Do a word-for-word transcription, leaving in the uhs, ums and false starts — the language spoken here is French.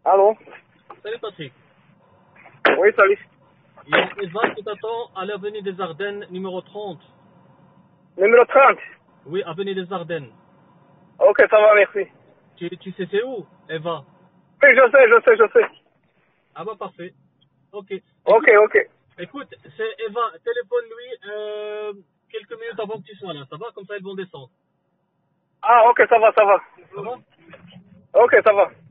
Allô? Salut Patrick. Oui, salut. Il y a Eva qui t'attend à l'avenue des Ardennes, numéro trente. Numéro trente. Oui, avenue des Ardennes. Ok, ça va, merci. Tu, tu sais c'est où, Eva? Oui, je sais, je sais, je sais. Ah bah parfait. Ok. Ok, Écoute, ok. écoute, c'est Eva, téléphone-lui euh, quelques minutes avant que tu sois là, ça va? Comme ça ils vont descendre. Ah, ok, ça va, ça va. Ça va? Ok, ça va.